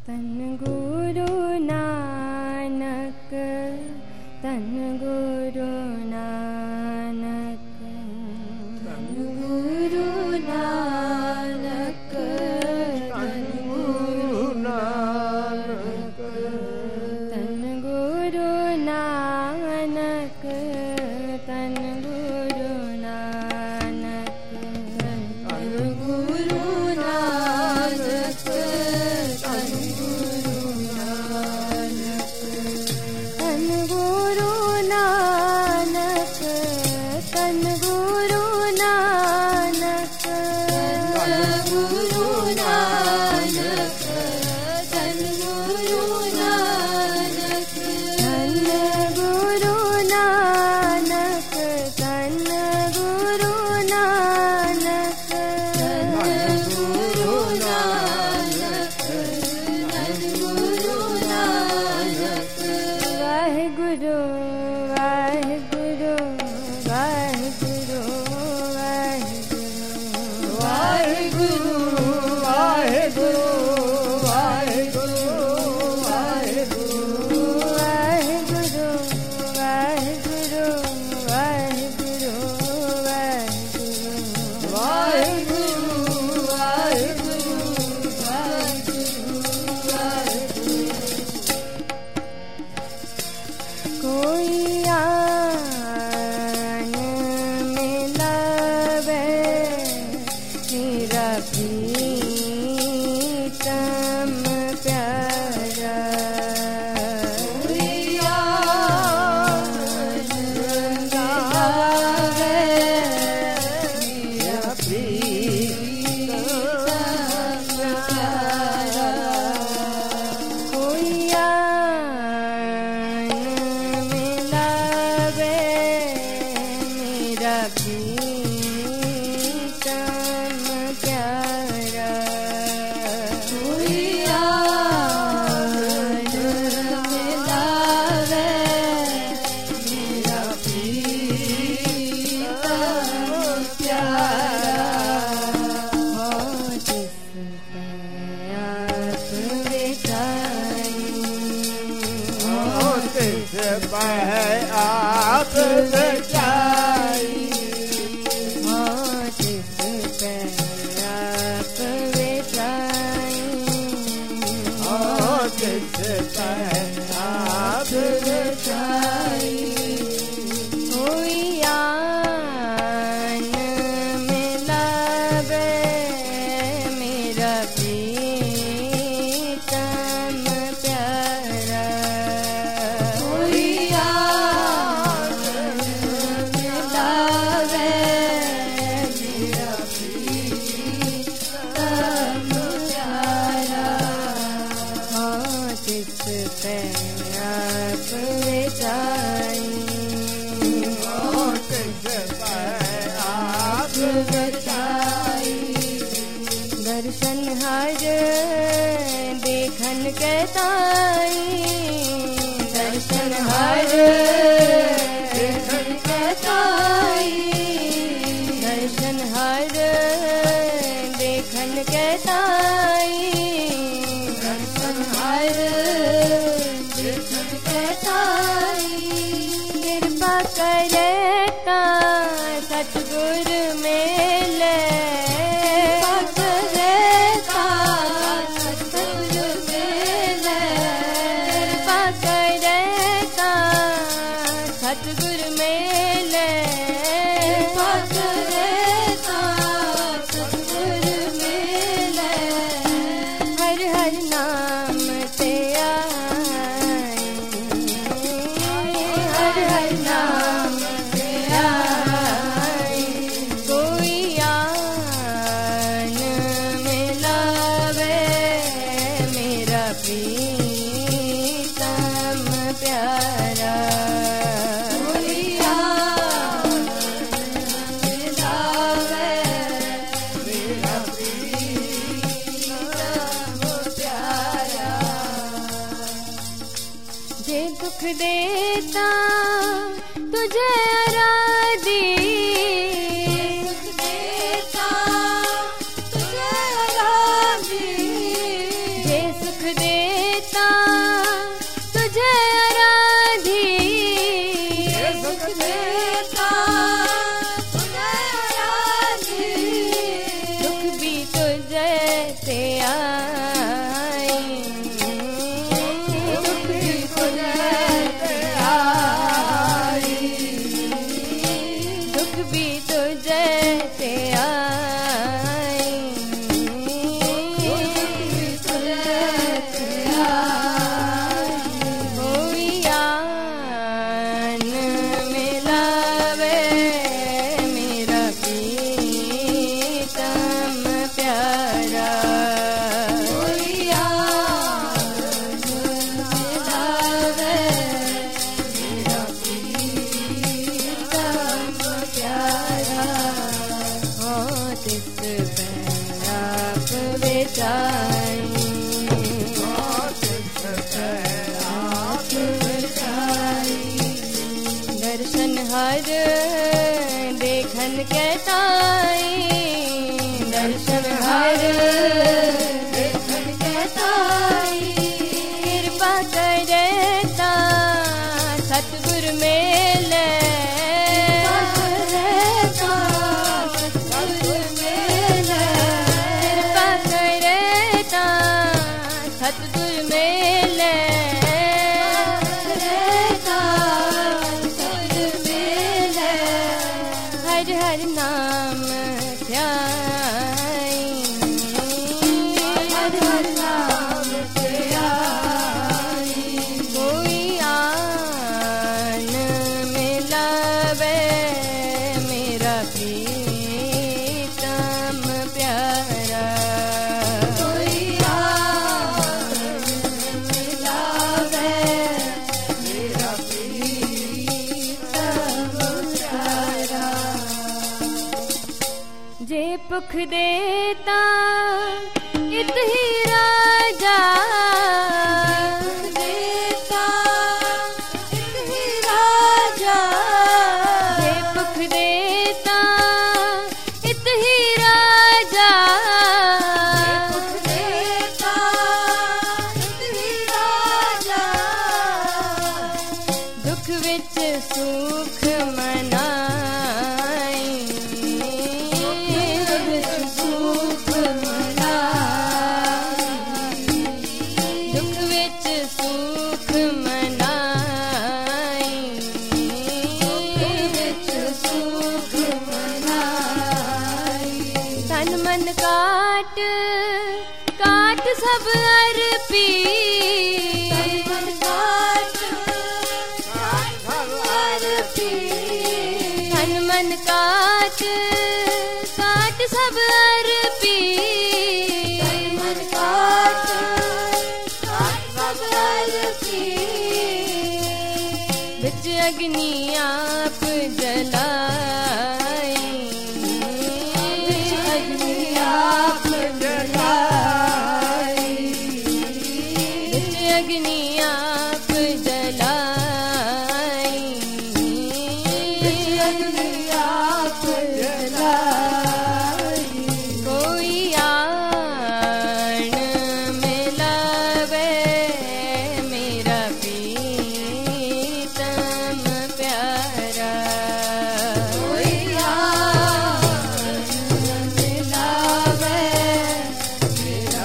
तन गुरु नानक, तन गुरु नानक, तन गुरु नानक, तन गुरु नानक, तन गुरु नानक, तन गुरु नानक, तन गुरु नानक, तन गुरु नानक, तन गुरु नानक, तन गुरु नानक, तन गुरु नानक, तन गुरु नानक, तन गुरु नानक, तन गुरु नानक, तन गुरु नानक, तन गुरु नानक। वाहिगुरु वाहिगुरु वाहिगुरु वाहिगुरु वाहिगुरु वाहिगुरु वाहिगुरु वाहिगुरु वाहिगुरु वाहिगुरु वाहिगुरु वाहिगुरु कोई आन मिलावे मेरा प्रीतम प्यारा, कोई आन मिलावे मेरा प्रीतम प्यारा, कोई आन मिलावे मेरा प्रीतम प्यारा, कोई आन मिलावे मेरा प्रीतम प्यारा, हो जिस पे आप बेचाई, हो जिस पे आप बेचाई, हो जिस पे आप बेचाई, कोई आन मिलावे मेरा प्रीतम प्यारा, कोई आन मिलावे मेरा प्रीतम प्यारा, हो जिस पे आप बेचाई, हो जिस पे आप बेचाई, दर्शन हर देखन कहताई, दर्शन हर देखन कहताई, दर्शन हर देखन कहताई, दर्शन हर देखन कहताई, कृपा करे का सतगुर मेले, कृपा करे का सतगुर मेले, कृपा करे का सतगुर मेले, कृपा करे का सतगुर मेले, हर हर नाम से आए, हर हर नाम से आए, कोई आन मिलावे मेरा प्रीतम प्यारा, कोई आन मिलावे मेरा प्रीतम प्यारा, जे दुख देता तुझे आराधी, दुख देता तुझे आराधी, जे सुख दे जैसे आई, दुख भी तो जैसे आई, दुख भी तो जैसे आई, दुख भी तो जैसे आई। कोई आन मिलावे मेरा प्रीतम प्यारा, कोई आन मिलावे मेरा प्रीतम प्यारा। हो तिस आप बेचाई, दर्शन हर देखन कहताई, दर्शन हर देखन कहताई। कृपा करता सतगुर मेले, सतगुर मेले। कृपा करता सतगुर मेले, हर हर नाम ध्याई, हर हर नाम ध्याई। कोई आन मिलावे मेरा प्रीतम प्यारा, कोई आन मिलावे मेरा प्रीतम प्यारा। जे पुख देता इत ही राजा, देता इत ही राजा। जे पुख देता इत ही राजा, पुख देता इत ही राजा। दुख विच सुख मनाई, सुख मनाई, दुख विच सुख मनाई, दुख विच सुख मनाई। तन मन काट काट सब अर्पी, तन मन काट काट सब अर्पी, तन मन काट काट सब अर्पी, तन मन काट काट सब अर्पी। बिच अग्नि आप जलाई, बिच अग्नि आप जलाई, बिच अग्नि आप जलाई, बिच अग्नि आप जलाई। कोई आन मिलावे मेरा प्रीतम प्यारा, कोई आन मिलावे मेरा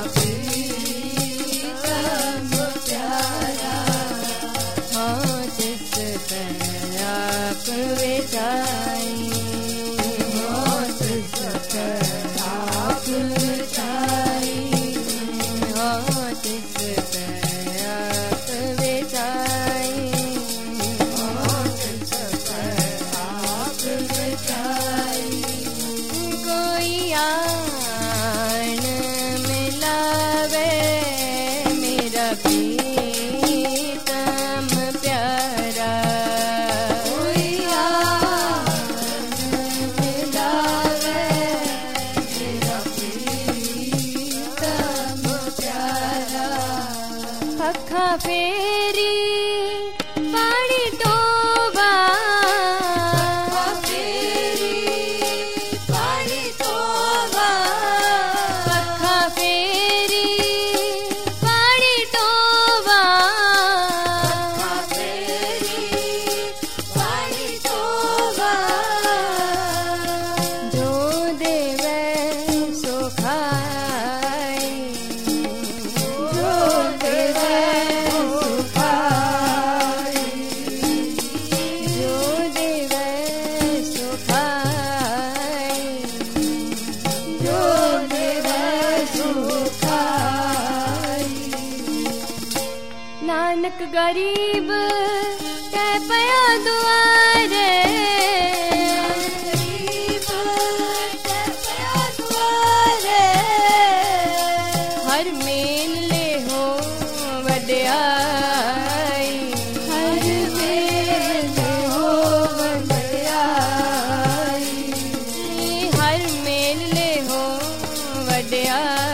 प्रीतम प्यारा। हाँ जिस पर आप बेचाई, हाँ जिस पर आप बेचाई, हाँ जिस पर आप बेचाई, हाँ जिस पर आप बेचाई। कोई आन मिलावे मेरा प्रीतम प्यारा, कोई आन मिलावे मेरा प्रीतम प्यारा। पखा फेरी पानी टोबा, फेरी पानी टोबा, पखा फेरी पानी टोबा, फेरी पानी टोबा। जो देवे सो खाए, एक गरीब कै पया दुआरे, गरीब कै पया दुआरे, हर मेल ले हो वड्याई, हर मेल ले हो वड्याई, हर मेल ले हो वड्याई।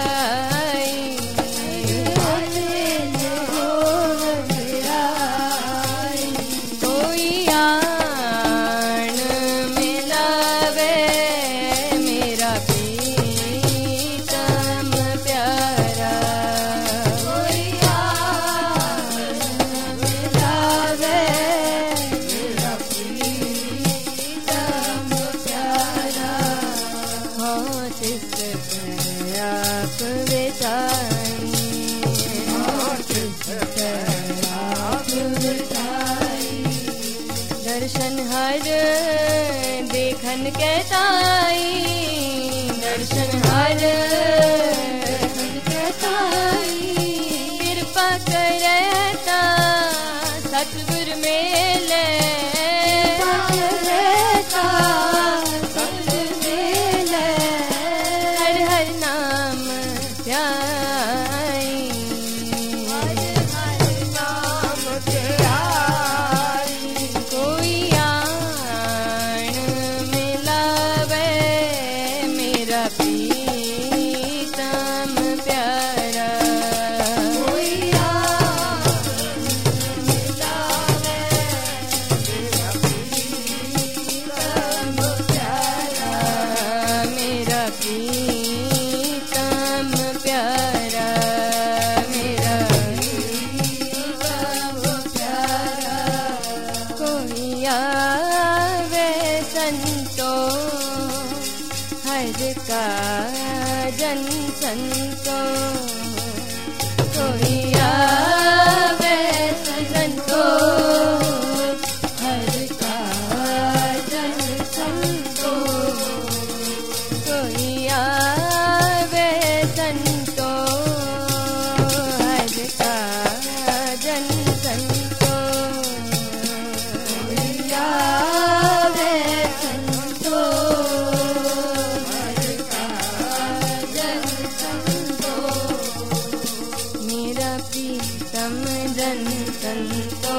दर्शन हर देखन कहताई, दर्शन हर देखन कहताई, कृपा करता सतगुर मेले, सतगुर मेले, हर हर नाम ध्याई, हर हर नाम ध्याई। कोई आन मिलावे मेरा प्रीतम प्यारा, कोई आन मिलावे मेरा प्रीतम प्यारा, मेरा प्रीतम प्यारा, मेरा प्रीतम प्यारा। कोई आवे संतो हर का जन संतो, कोई आवे संतो हर का जन संतो, कोई आवे संतो हर का जन संतो, कोई आवे संतो हर का जन संतो, मेरा प्रीतम जन संतो,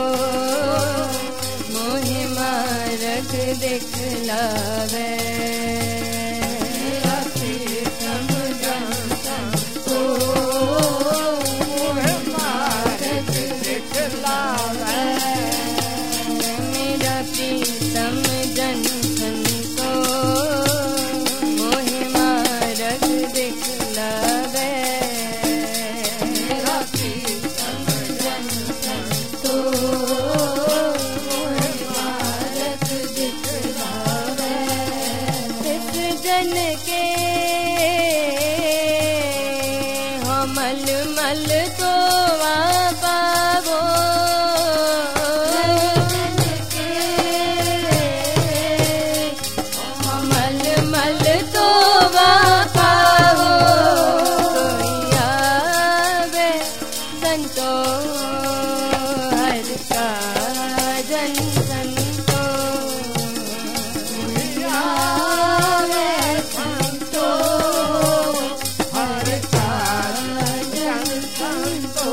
मोहे मार्ग दिखलावे, मेरा प्रीतम जन संतो, मोहे मार्ग दिखलावे, मेरा प्रीतम जन संतो, मोहे मार्ग दिखलावे, मेरा प्रीतम जन संतो, मोहे मार्ग दिखलावे। इस जन के हो मल मल तो पावो, जन के हो मल मल तो पावो, कोई आवे संतो हर का जन संतो, कोई आवे संतो हर का जन संतो,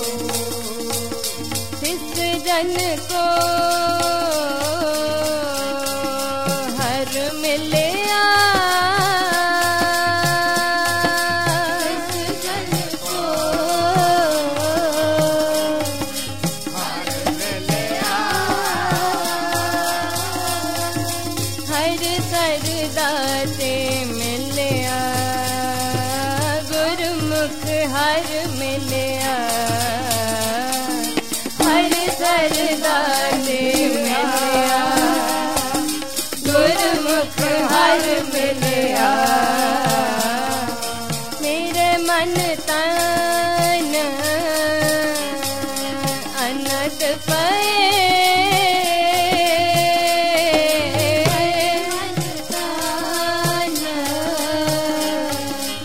जिस जन को हर मिले हर सरदाते मिलिया, गुरमुख हर मिलिया, हर सरदाते मिलिया, गुरमुख हर मिलिया, मेरे मन तन अनत पे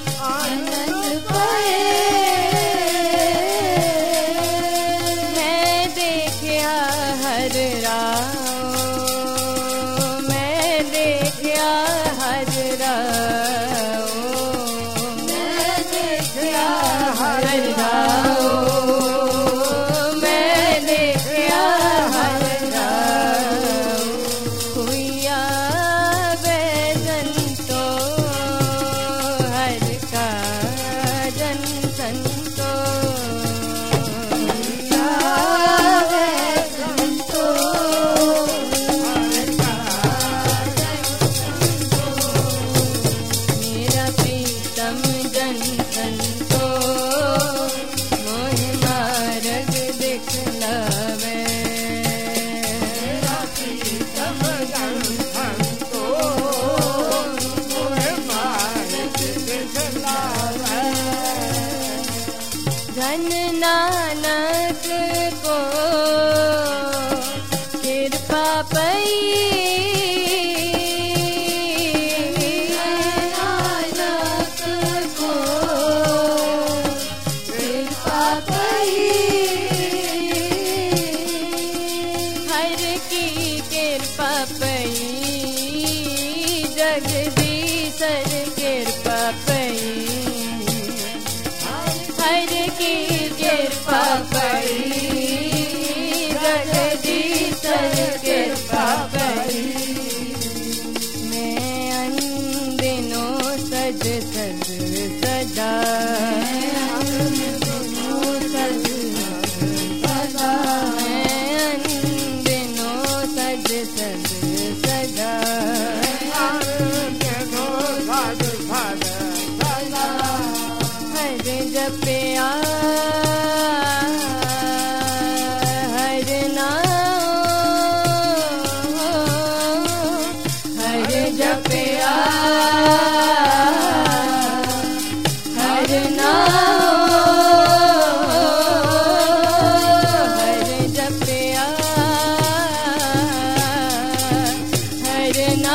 मैं देखा हर गाँव, मैं देखा हर गाँव। हुइया बैजन तो हर का जन संतो, हुइया बैजन तो हर का जन संतो। मेरा प्रीतम जन संतो मोह मार्ग दिखलावे, मेरा प्रीतम जन संतो मोह मार्ग दिखलावे। धन नानक को कृपा पई, नानक को कृपा पई। हर की कृपा पई, जगदीशर कृपा पई। हर की कृपा पई, जगदीशर कृपा पई। मैं अनदिनों सज सज सजा, मैं अनदिनों सज सजा, मैं अनदिनों सज सज सजा, मैं अनदिनों सज सज सजा। हर जपया हर नाम, हर जपया हर नाम, हर जपया हर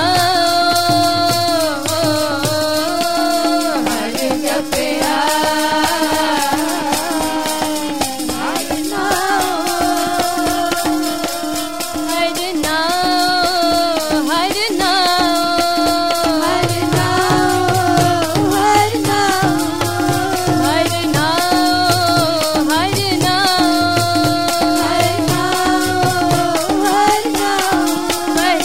नाम, हर जपया हर नाम, हर नाम, हर नाम, हर नाम, हर नाम, हर नाम, हर नाम, हर नाम, हर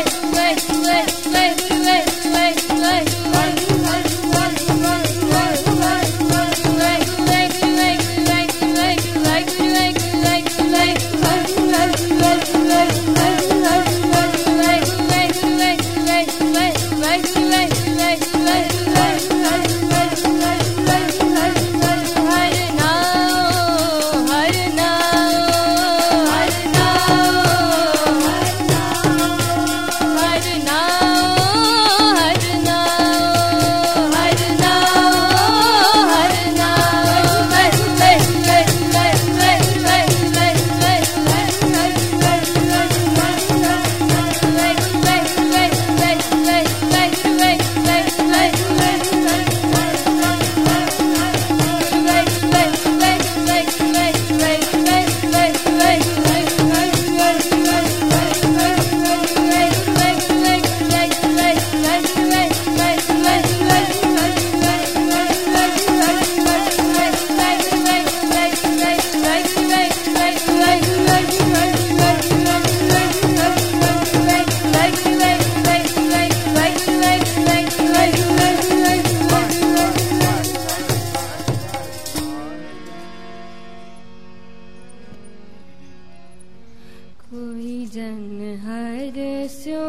कोई जन हर स्यो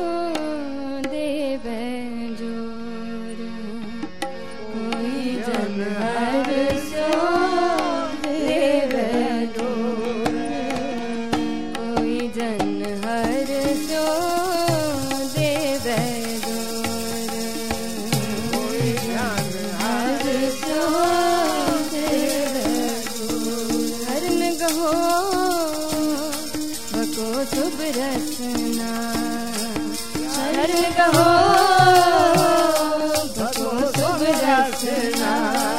देवे जोर, कोई जन हर स्यो देवे जोर, कोई जन हर स्यो देवे जोर, कोई जन हर स्यो देवे जोर। हरन गहो को शुभ रचना, शरण कहो भको शुभ रचना।